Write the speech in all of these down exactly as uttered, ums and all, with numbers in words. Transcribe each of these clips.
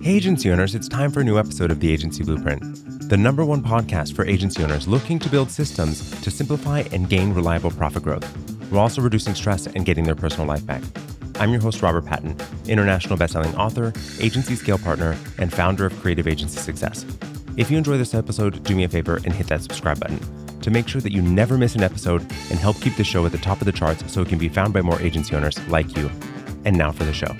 Hey agency owners, it's time for a new episode of The Agency Blueprint, the number one podcast for agency owners looking to build systems to simplify and gain reliable profit growth, while also reducing stress and getting their personal life back. I'm your host, Robert Patton, international bestselling author, agency scale partner, and founder of Creative Agency Success. If you enjoy this episode, do me a favor and hit that subscribe button to make sure that you never miss an episode and help keep the show at the top of the charts so it can be found by more agency owners like you. And now for the show.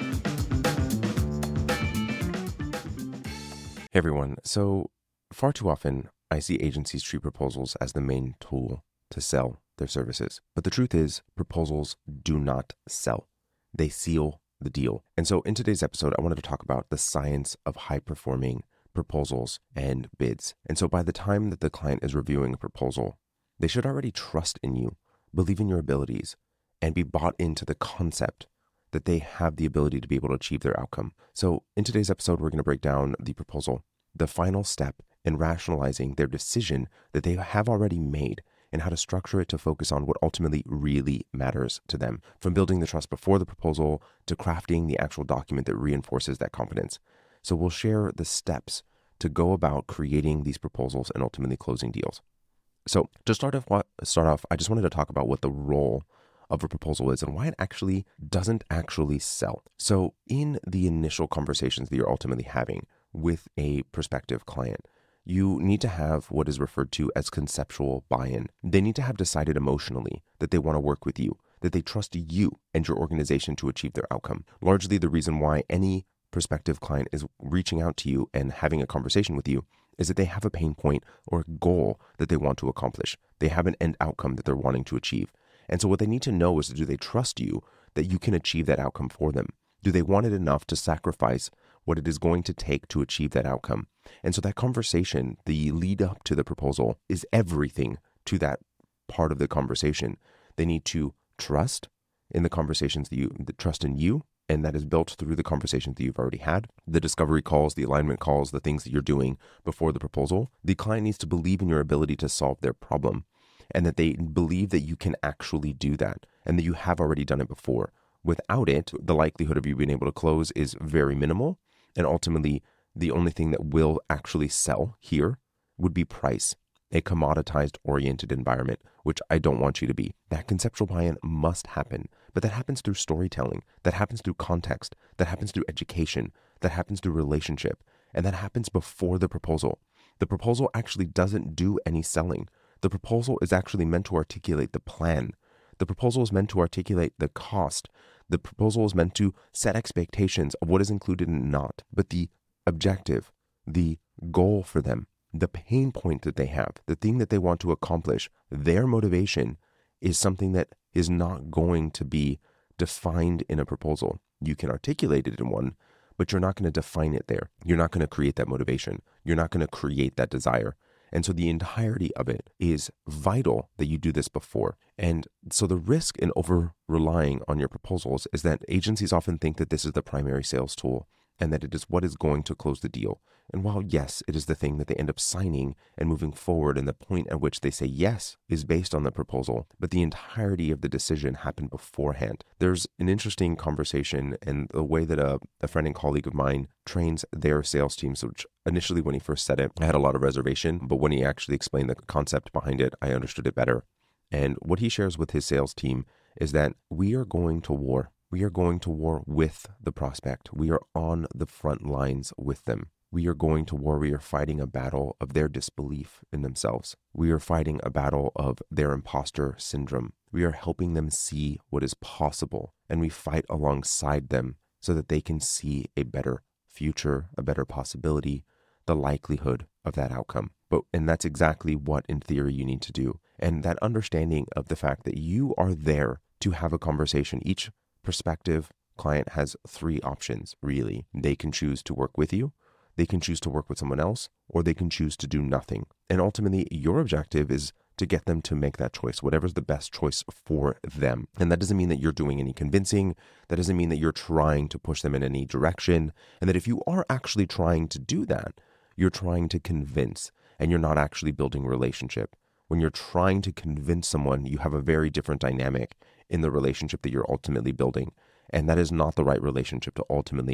Hey everyone, so far too often I see agencies treat proposals as the main tool to sell their services. But the truth is, proposals do not sell. They seal the deal. And so in today's episode, I wanted to talk about the science of high-performing proposals and bids. And so by the time that the client is reviewing a proposal, they should already trust in you, believe in your abilities, and be bought into the concept that they have the ability to be able to achieve their outcome. So in today's episode, we're going to break down the proposal, the final step in rationalizing their decision that they have already made, and how to structure it to focus on what ultimately really matters to them, from building the trust before the proposal to crafting the actual document that reinforces that confidence. So we'll share the steps to go about creating these proposals and ultimately closing deals. So to start off, start off, I just wanted to talk about what the role of a proposal is and why it actually doesn't actually sell. So in the initial conversations that you're ultimately having with a prospective client, you need to have what is referred to as conceptual buy-in. They need to have decided emotionally that they want to work with you, that they trust you and your organization to achieve their outcome. Largely the reason why any prospective client is reaching out to you and having a conversation with you is that they have a pain point or a goal that they want to accomplish. They have an end outcome that they're wanting to achieve. And so what they need to know is, do they trust you that you can achieve that outcome for them? Do they want it enough to sacrifice what it is going to take to achieve that outcome? And so that conversation, the lead up to the proposal, is everything to that part of the conversation. They need to trust in the conversations that you, the trust in you, and that is built through the conversations that you've already had, the discovery calls, the alignment calls, the things that you're doing before the proposal. The client needs to believe in your ability to solve their problem, and that they believe that you can actually do that and that you have already done it before. Without it, the likelihood of you being able to close is very minimal. And ultimately, the only thing that will actually sell here would be price, a commoditized oriented environment, which I don't want you to be. That conceptual buy-in must happen, but that happens through storytelling, that happens through context, that happens through education, that happens through relationship, and that happens before the proposal. The proposal actually doesn't do any selling. The proposal is actually meant to articulate the plan. The proposal is meant to articulate the cost. The proposal is meant to set expectations of what is included and not. But the objective, the goal for them, the pain point that they have, the thing that they want to accomplish, their motivation is something that is not going to be defined in a proposal. You can articulate it in one, but you're not going to define it there. You're not going to create that motivation. You're not going to create that desire. And so the entirety of it is vital that you do this before. And so the risk in over relying on your proposals is that agencies often think that this is the primary sales tool and that it is what is going to close the deal. And while yes, it is the thing that they end up signing and moving forward, and the point at which they say yes is based on the proposal, but the entirety of the decision happened beforehand. There's an interesting conversation and the way that a, a friend and colleague of mine trains their sales teams, which initially when he first said it, I had a lot of reservation, but when he actually explained the concept behind it, I understood it better. And what he shares with his sales team is that we are going to war. We are going to war with the prospect. We are on the front lines with them. We are going to war. We are fighting a battle of their disbelief in themselves. We are fighting a battle of their imposter syndrome. We are helping them see what is possible, and we fight alongside them so that they can see a better future, a better possibility, the likelihood of that outcome. But and that's exactly what in theory you need to do. And that understanding of the fact that you are there to have a conversation. Each prospective client has three options, really. They can choose to work with you, they can choose to work with someone else, or they can choose to do nothing. And ultimately, your objective is to get them to make that choice, whatever's the best choice for them. And that doesn't mean that you're doing any convincing. That doesn't mean that you're trying to push them in any direction. And that if you are actually trying to do that, you're trying to convince, and you're not actually building relationship. When you're trying to convince someone, you have a very different dynamic in the relationship that you're ultimately building. And that is not the right relationship to ultimately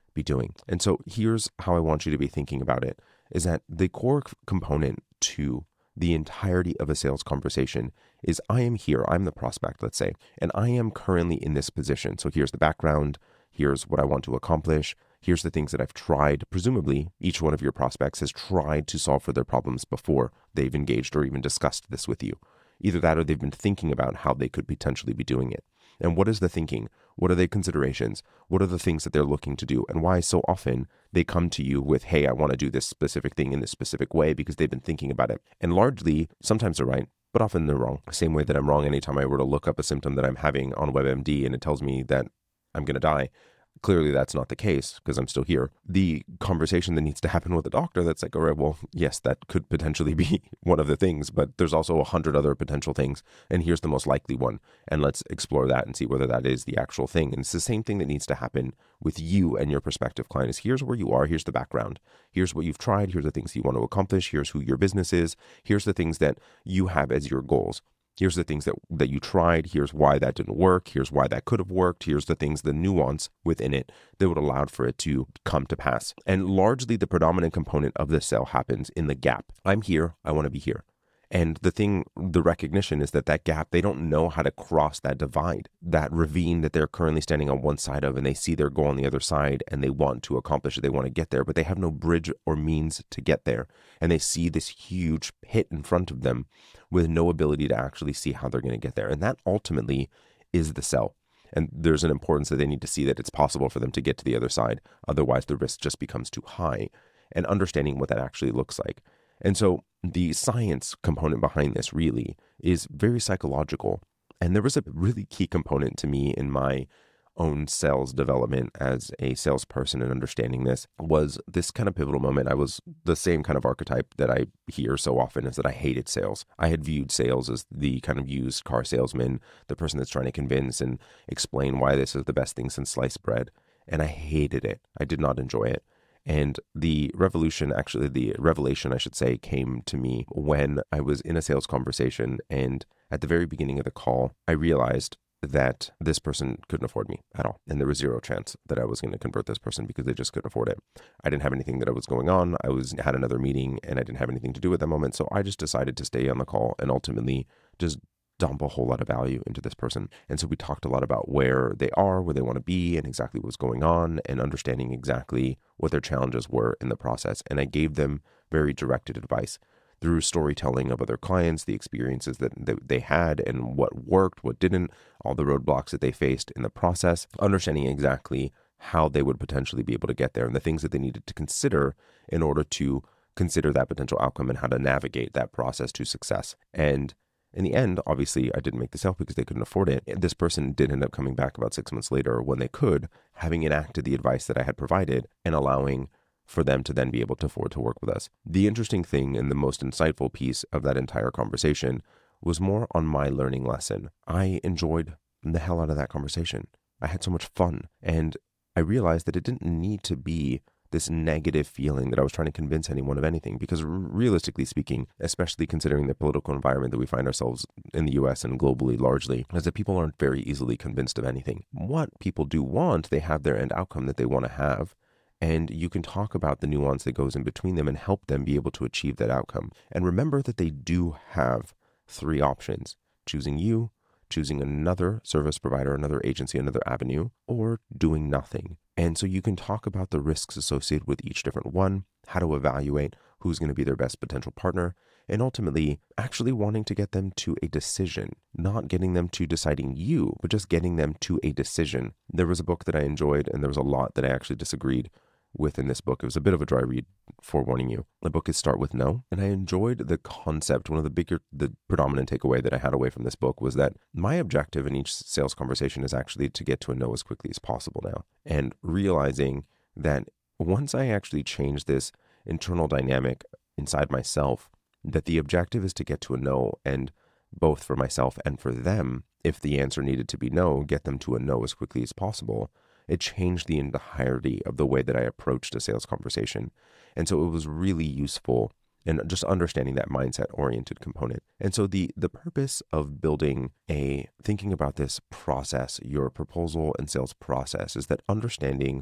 be doing. And so here's how I want you to be thinking about it, is that the core component to the entirety of a sales conversation is I am here, I'm the prospect, let's say, and I am currently in this position. So here's the background, here's what I want to accomplish, here's the things that I've tried. Presumably, each one of your prospects has tried to solve for their problems before they've engaged or even discussed this with you. Either that or they've been thinking about how they could potentially be doing it. And what is the thinking? What are the considerations? What are the things that they're looking to do? And why so often they come to you with, hey, I want to do this specific thing in this specific way because they've been thinking about it. And largely, sometimes they're right, but often they're wrong. Same way that I'm wrong anytime I were to look up a symptom that I'm having on WebMD and it tells me that I'm going to die. Clearly, that's not the case because I'm still here. The conversation that needs to happen with the doctor, that's like, all right, well, yes, that could potentially be one of the things, but there's also a hundred other potential things. And here's the most likely one. And let's explore that and see whether that is the actual thing. And it's the same thing that needs to happen with you and your prospective client is here's where you are. Here's the background. Here's what you've tried. Here's the things you want to accomplish. Here's who your business is. Here's the things that you have as your goals. Here's the things that, that you tried. Here's why that didn't work. Here's why that could have worked. Here's the things, the nuance within it that would allow for it to come to pass. And largely the predominant component of the sale happens in the gap. I'm here. I want to be here. And the thing, the recognition is that that gap, they don't know how to cross that divide, that ravine that they're currently standing on one side of, and they see their goal on the other side and they want to accomplish it. They want to get there, but they have no bridge or means to get there. And they see this huge pit in front of them with no ability to actually see how they're going to get there. And that ultimately is the sell. And there's an importance that they need to see that it's possible for them to get to the other side. Otherwise, the risk just becomes too high. And understanding what that actually looks like. And so the science component behind this really is very psychological. And there was a really key component to me in my own sales development as a salesperson and understanding this was this kind of pivotal moment. I was the same kind of archetype that I hear so often is that I hated sales. I had viewed sales as the kind of used car salesman, the person that's trying to convince and explain why this is the best thing since sliced bread. And I hated it. I did not enjoy it. And the revolution, actually the revelation, I should say, came to me when I was in a sales conversation. And at the very beginning of the call, I realized that this person couldn't afford me at all. And there was zero chance that I was going to convert this person because they just couldn't afford it. I didn't have anything that was going on. I was had another meeting and I didn't have anything to do at that moment. So I just decided to stay on the call and ultimately just dump a whole lot of value into this person. And so we talked a lot about where they are, where they want to be, and exactly what's going on, and understanding exactly what their challenges were in the process. And I gave them very directed advice through storytelling of other clients, the experiences that, that they had and what worked, what didn't, all the roadblocks that they faced in the process, understanding exactly how they would potentially be able to get there and the things that they needed to consider in order to consider that potential outcome and how to navigate that process to success. And in the end, obviously, I didn't make the sale because they couldn't afford it. This person did end up coming back about six months later when they could, having enacted the advice that I had provided and allowing for them to then be able to afford to work with us. The interesting thing and the most insightful piece of that entire conversation was more on my learning lesson. I enjoyed the hell out of that conversation. I had so much fun. And I realized that it didn't need to be this negative feeling that I was trying to convince anyone of anything, because realistically speaking, especially considering the political environment that we find ourselves in the U S and globally largely, is that people aren't very easily convinced of anything. What people do want, they have their end outcome that they want to have, and you can talk about the nuance that goes in between them and help them be able to achieve that outcome. And remember that they do have three options: choosing you, choosing another service provider, another agency, another avenue, or doing nothing. And so you can talk about the risks associated with each different one, how to evaluate who's going to be their best potential partner, and ultimately actually wanting to get them to a decision, not getting them to deciding you, but just getting them to a decision. There was a book that I enjoyed, and there was a lot that I actually disagreed with in this book. It was a bit of a dry read, forewarning you. The book is Start With No, and I enjoyed the concept. One of the bigger, the predominant takeaway that I had away from this book was that my objective in each sales conversation is actually to get to a no as quickly as possible now. And realizing that once I actually change this internal dynamic inside myself, that the objective is to get to a no, and both for myself and for them, if the answer needed to be no, get them to a no as quickly as possible. It changed the entirety of the way that I approached a sales conversation. And so it was really useful in just understanding that mindset-oriented component. And so the the purpose of building a, thinking about this process, your proposal and sales process, is that understanding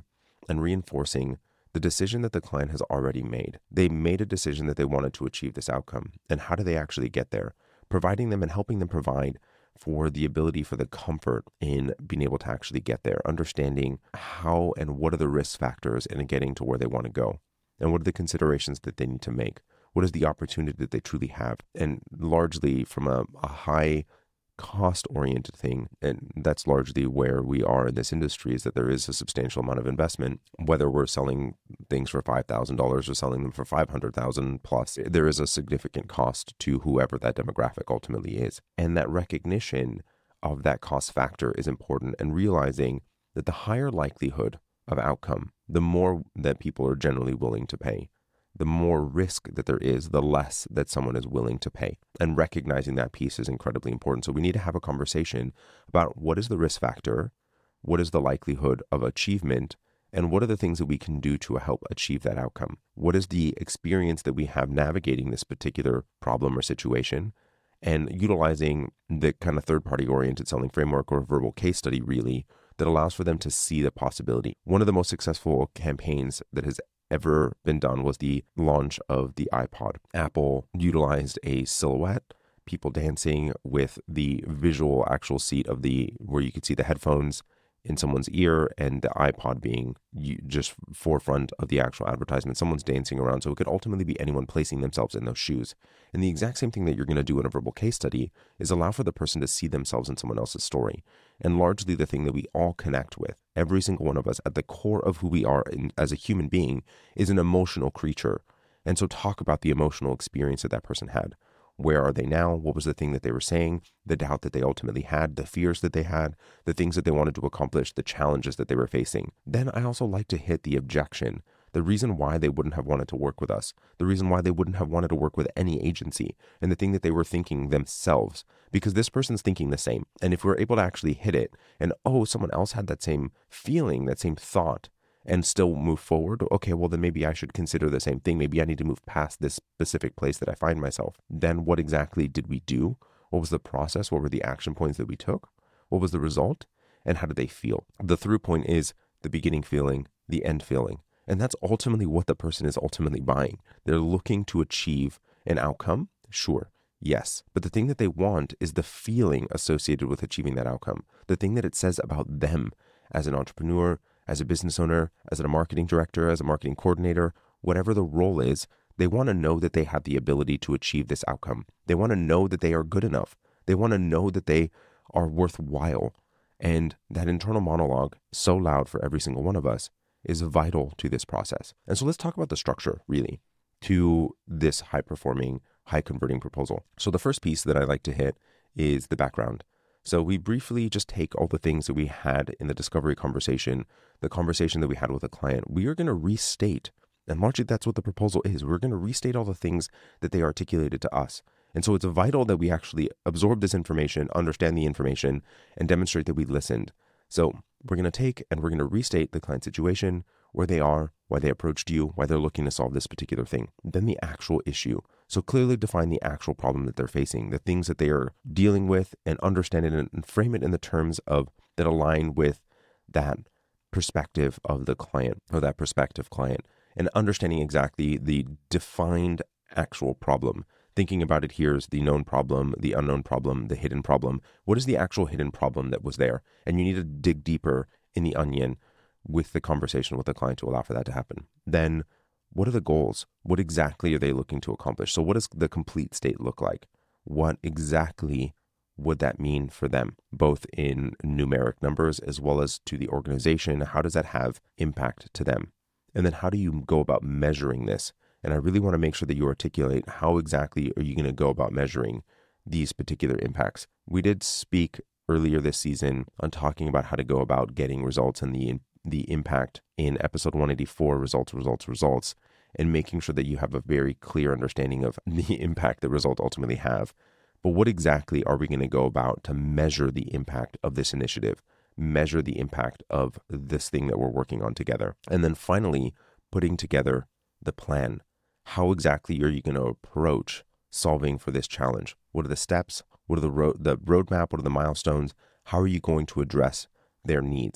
and reinforcing the decision that the client has already made. They made a decision that they wanted to achieve this outcome. And how do they actually get there? Providing them and helping them provide for the ability for the comfort in being able to actually get there, understanding how and what are the risk factors in getting to where they want to go, and what are the considerations that they need to make. What is the opportunity that they truly have? And largely from a, a high cost-oriented thing, and that's largely where we are in this industry, is that there is a substantial amount of investment. Whether we're selling things for five thousand dollars or selling them for five hundred thousand dollars plus, there is a significant cost to whoever that demographic ultimately is. And that recognition of that cost factor is important, and realizing that the higher likelihood of outcome, the more that people are generally willing to pay. The more risk that there is, the less that someone is willing to pay. And recognizing that piece is incredibly important. So we need to have a conversation about what is the risk factor, what is the likelihood of achievement, and what are the things that we can do to help achieve that outcome? What is the experience that we have navigating this particular problem or situation? And utilizing the kind of third-party oriented selling framework or verbal case study really that allows for them to see the possibility. One of the most successful campaigns that has ever been done was the launch of the iPod. Apple utilized a silhouette, people dancing with the visual actual seat of the, where you could see the headphones in someone's ear, and the iPod being just forefront of the actual advertisement. Someone's dancing around, so it could ultimately be anyone placing themselves in those shoes. And the exact same thing that you're going to do in a verbal case study is allow for the person to see themselves in someone else's story. And largely the thing that we all connect with, every single one of us at the core of who we are in, as a human being, is an emotional creature. And so talk about the emotional experience that that person had. Where are they now? What was the thing that they were saying? The doubt that they ultimately had, the fears that they had, the things that they wanted to accomplish, the challenges that they were facing. Then I also like to hit the objection, the reason why they wouldn't have wanted to work with us, the reason why they wouldn't have wanted to work with any agency, and the thing that they were thinking themselves, because this person's thinking the same. And if we're able to actually hit it, and oh, someone else had that same feeling, that same thought, and still move forward, okay, well then maybe I should consider the same thing. Maybe I need to move past this specific place that I find myself. Then what exactly did we do? What was the process? What were the action points that we took? What was the result? And how did they feel? The through point is the beginning feeling, the end feeling. And that's ultimately what the person is ultimately buying. They're looking to achieve an outcome, sure, yes. But the thing that they want is the feeling associated with achieving that outcome. The thing that it says about them as an entrepreneur, as a business owner, as a marketing director, as a marketing coordinator, whatever the role is, they want to know that they have the ability to achieve this outcome. They want to know that they are good enough. They want to know that they are worthwhile. And that internal monologue, so loud for every single one of us, is vital to this process. And so let's talk about the structure, really, to this high-performing, high-converting proposal. So the first piece that I like to hit is the background. So we briefly just take all the things that we had in the discovery conversation, the conversation that we had with a client. We are going to restate, and largely that's what the proposal is. We're going to restate all the things that they articulated to us. And so it's vital that we actually absorb this information, understand the information, and demonstrate that we listened. So we're going to take and we're going to restate the client situation, where they are, why they approached you, why they're looking to solve this particular thing. Then the actual issue. So clearly define the actual problem that they're facing, the things that they are dealing with, and understand it and frame it in the terms of that align with that perspective of the client or that prospective client, and understanding exactly the defined actual problem. Thinking about it here is the known problem, the unknown problem, the hidden problem. What is the actual hidden problem that was there? And you need to dig deeper in the onion with the conversation with the client to allow for that to happen. Then what are the goals? What exactly are they looking to accomplish? So what does the complete state look like? What exactly would that mean for them, both in numeric numbers as well as to the organization? How does that have impact to them? And then how do you go about measuring this? And I really want to make sure that you articulate how exactly are you going to go about measuring these particular impacts. We did speak earlier this season on talking about how to go about getting results and the the impact in episode one eighty-four, results, results, results, and making sure that you have a very clear understanding of the impact that results ultimately have. But what exactly are we going to go about to measure the impact of this initiative, measure the impact of this thing that we're working on together? And then finally, putting together the plan. How exactly are you going to approach solving for this challenge? What are the steps? What are the road, the roadmap? What are the milestones? How are you going to address their needs?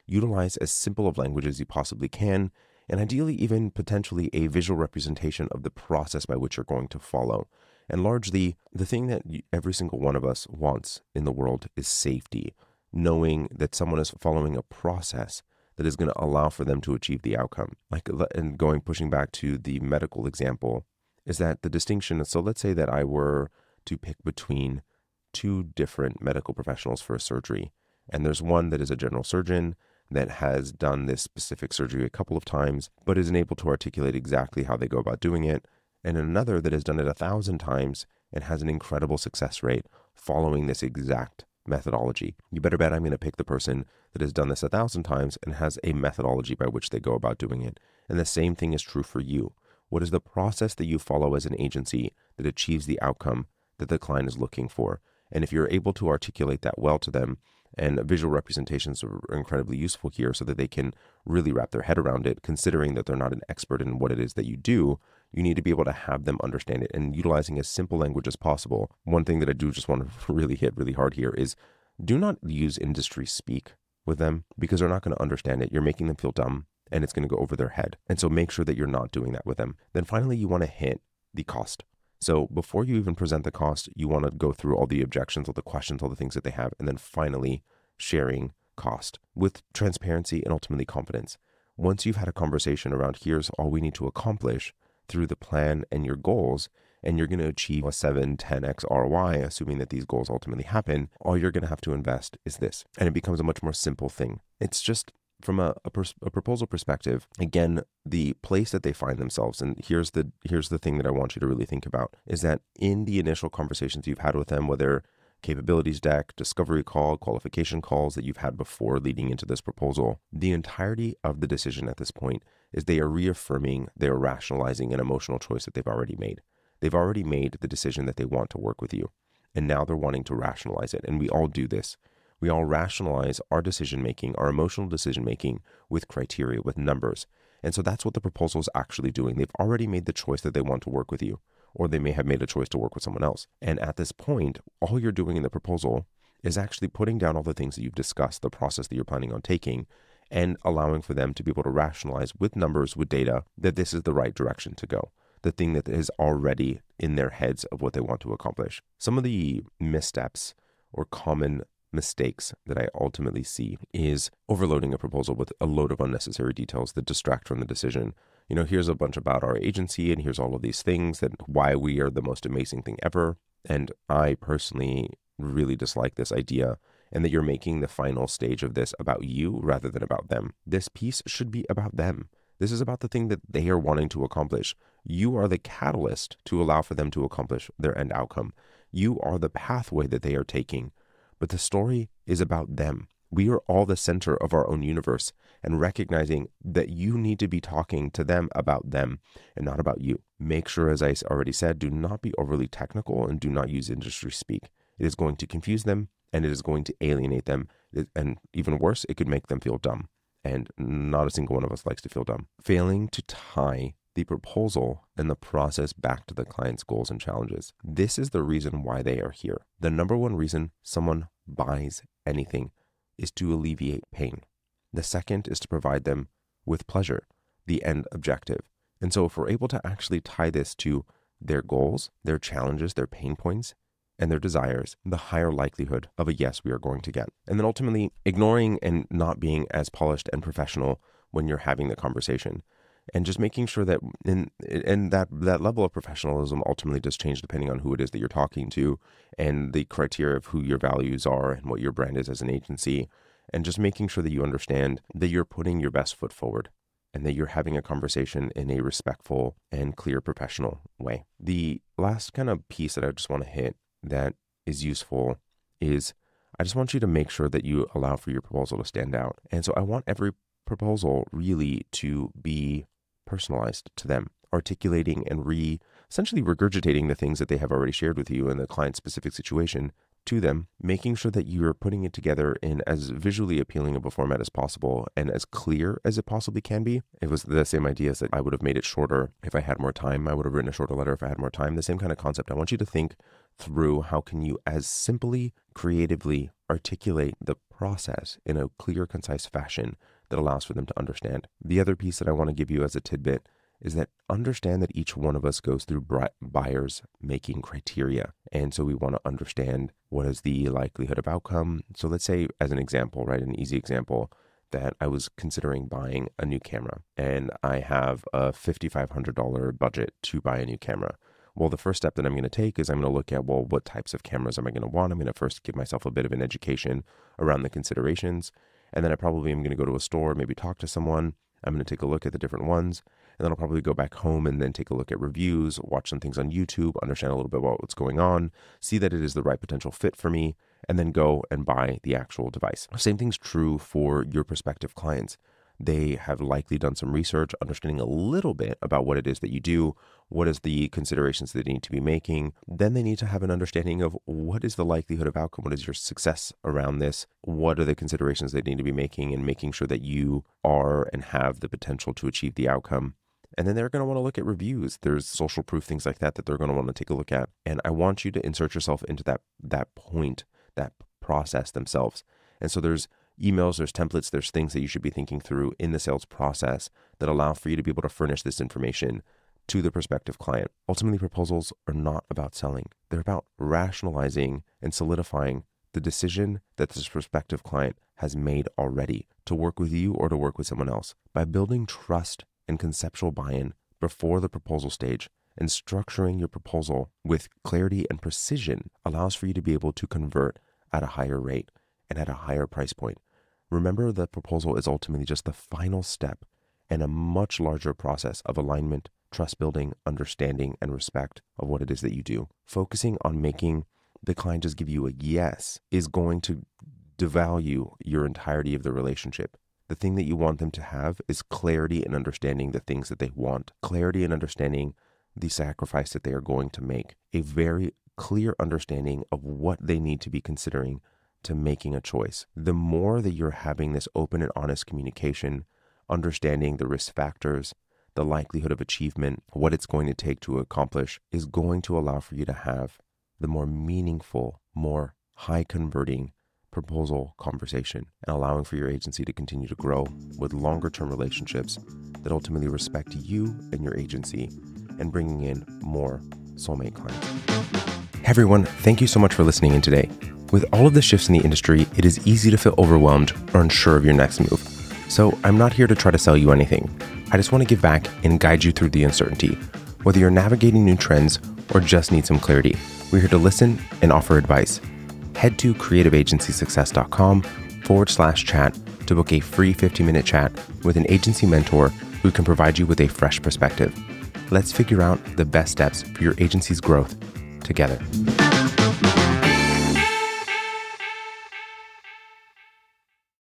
Utilize as simple of language as you possibly can, and ideally even potentially a visual representation of the process by which you're going to follow. And largely, the thing that every single one of us wants in the world is safety, knowing that someone is following a process that is going to allow for them to achieve the outcome. Like, and going, pushing back to the medical example, is that the distinction, so let's say that I were to pick between two different medical professionals for a surgery, and there's one that is a general surgeon that has done this specific surgery a couple of times, but isn't able to articulate exactly how they go about doing it, and another that has done it a thousand times and has an incredible success rate following this exact methodology. You better bet I'm going to pick the person that has done this a thousand times and has a methodology by which they go about doing it. And the same thing is true for you. What is the process that you follow as an agency that achieves the outcome that the client is looking for? And if you're able to articulate that well to them, and visual representations are incredibly useful here so that they can really wrap their head around it, considering that they're not an expert in what it is that you do, you need to be able to have them understand it, and utilizing as simple language as possible. One thing that I do just want to really hit really hard here is do not use industry speak with them, because they're not going to understand it. You're making them feel dumb, and it's going to go over their head. And so make sure that you're not doing that with them. Then finally, you want to hit the cost. So before you even present the cost, you want to go through all the objections, all the questions, all the things that they have, and then finally sharing cost with transparency and ultimately confidence. Once you've had a conversation around here's all we need to accomplish through the plan and your goals, and you're going to achieve a seven, ten x R O I, assuming that these goals ultimately happen, all you're going to have to invest is this. And it becomes a much more simple thing. It's just from a, a, pers- a proposal perspective, again, the place that they find themselves, and here's the here's the thing that I want you to really think about, is that in the initial conversations you've had with them, whether capabilities deck, discovery call, qualification calls that you've had before leading into this proposal, the entirety of the decision at this point is they are reaffirming, they are rationalizing an emotional choice that they've already made. They've already made the decision that they want to work with you, and now they're wanting to rationalize it. And we all do this. We all rationalize our decision-making, our emotional decision-making with criteria, with numbers. And so that's what the proposal is actually doing. They've already made the choice that they want to work with you, or they may have made a choice to work with someone else. And at this point, all you're doing in the proposal is actually putting down all the things that you've discussed, the process that you're planning on taking, and allowing for them to be able to rationalize with numbers, with data, that this is the right direction to go. The thing that is already in their heads of what they want to accomplish. Some of the missteps or common mistakes that I ultimately see is overloading a proposal with a load of unnecessary details that distract from the decision. You know, here's a bunch about our agency, and here's all of these things, that why we are the most amazing thing ever. And I personally really dislike this idea, and that you're making the final stage of this about you rather than about them. This piece should be about them. This is about the thing that they are wanting to accomplish. You are the catalyst to allow for them to accomplish their end outcome. You are the pathway that they are taking. But the story is about them. We are all the center of our own universe, and recognizing that you need to be talking to them about them and not about you. Make sure, as I already said, do not be overly technical and do not use industry speak. It is going to confuse them, and it is going to alienate them. And even worse, it could make them feel dumb. And not a single one of us likes to feel dumb. Failing to tie the proposal and the process back to the client's goals and challenges. This is the reason why they are here. The number one reason someone buys anything is to alleviate pain. The second is to provide them with pleasure, the end objective. And so if we're able to actually tie this to their goals, their challenges, their pain points, and their desires, the higher likelihood of a yes we are going to get. And then ultimately ignoring and not being as polished and professional when you're having the conversation. And just making sure that in and that that level of professionalism ultimately does change depending on who it is that you're talking to, and the criteria of who your values are and what your brand is as an agency. And just making sure that you understand that you're putting your best foot forward and that you're having a conversation in a respectful and clear professional way. The last kind of piece that I just want to hit that is useful is I just want you to make sure that you allow for your proposal to stand out. And so I want every proposal really to be personalized to them, articulating and re essentially regurgitating the things that they have already shared with you in the client specific situation to them, making sure that you're putting it together in as visually appealing of a format as possible and as clear as it possibly can be. It was the same idea as that I would have made it shorter if I had more time. I would have written a shorter letter if I had more time. The same kind of concept. I want you to think through how can you as simply, creatively articulate the process in a clear, concise fashion that allows for them to understand. The other piece that I want to give you as a tidbit is that understand that each one of us goes through buyers making criteria. And so we want to understand what is the likelihood of outcome. So let's say, as an example, right, an easy example, that I was considering buying a new camera and I have a five thousand five hundred dollars budget to buy a new camera. Well, the first step that I'm going to take is I'm going to look at, well, what types of cameras am I going to want? I'm going to first give myself a bit of an education around the considerations. And then I probably am going to go to a store, maybe talk to someone. I'm going to take a look at the different ones. And then I'll probably go back home and then take a look at reviews, watch some things on YouTube, understand a little bit about what's going on, see that it is the right potential fit for me, and then go and buy the actual device. Same thing's true for your prospective clients. They have likely done some research, understanding a little bit about what it is that you do, what is the considerations that they need to be making. Then they need to have an understanding of what is the likelihood of outcome, what is your success around this, what are the considerations they need to be making, and making sure that you are and have the potential to achieve the outcome. And then they're going to want to look at reviews. There's social proof, things like that, that they're going to want to take a look at. And I want you to insert yourself into that that point, that process themselves. And so there's emails, there's templates, there's things that you should be thinking through in the sales process that allow for you to be able to furnish this information to the prospective client. Ultimately, proposals are not about selling. They're about rationalizing and solidifying the decision that this prospective client has made already to work with you or to work with someone else. By building trust and conceptual buy-in before the proposal stage and structuring your proposal with clarity and precision allows for you to be able to convert at a higher rate and at a higher price point. Remember, the proposal is ultimately just the final step in a much larger process of alignment, trust building, understanding, and respect of what it is that you do. Focusing on making the client just give you a yes is going to devalue your entirety of the relationship. The thing that you want them to have is clarity and understanding the things that they want, clarity and understanding the sacrifice that they are going to make, a very clear understanding of what they need to be considering to making a choice. The more that you're having this open and honest communication, understanding the risk factors, the likelihood of achievement, what it's going to take to accomplish, is going to allow for you to have the more meaningful, more high converting proposal conversation, and allowing for your agency to continue to grow with longer term relationships that ultimately respect you and your agency, and bringing in more soulmate clients. Hey everyone, thank you so much for listening in today. With all of the shifts in the industry, it is easy to feel overwhelmed or unsure of your next move. So I'm not here to try to sell you anything. I just want to give back and guide you through the uncertainty. Whether you're navigating new trends or just need some clarity, we're here to listen and offer advice. Head to creativeagencysuccess.com forward slash chat to book a free fifteen minute chat with an agency mentor who can provide you with a fresh perspective. Let's figure out the best steps for your agency's growth together.